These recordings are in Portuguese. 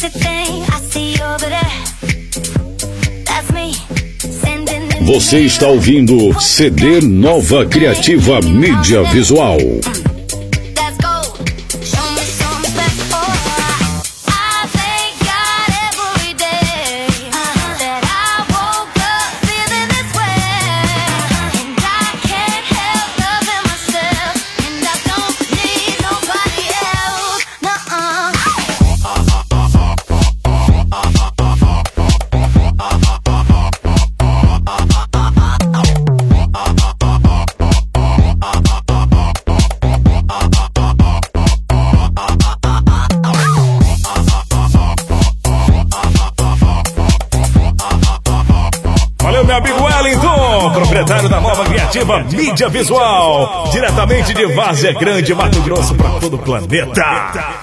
Você está ouvindo CD Nova Criativa Mídia Visual. Proprietário da Nova Criativa Mídia Visual, diretamente de Várzea Grande, Mato Grosso, para todo o planeta.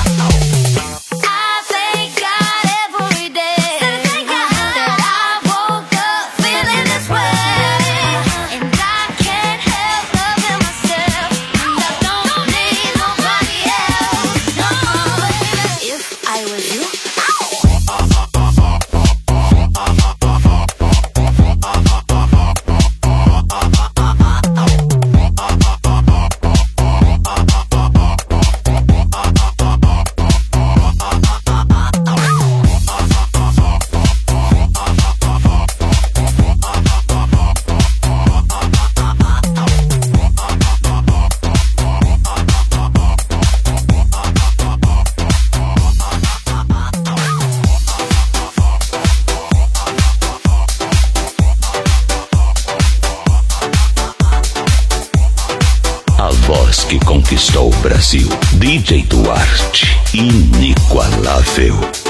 Que conquistou o Brasil, DJ Duarte, inigualável.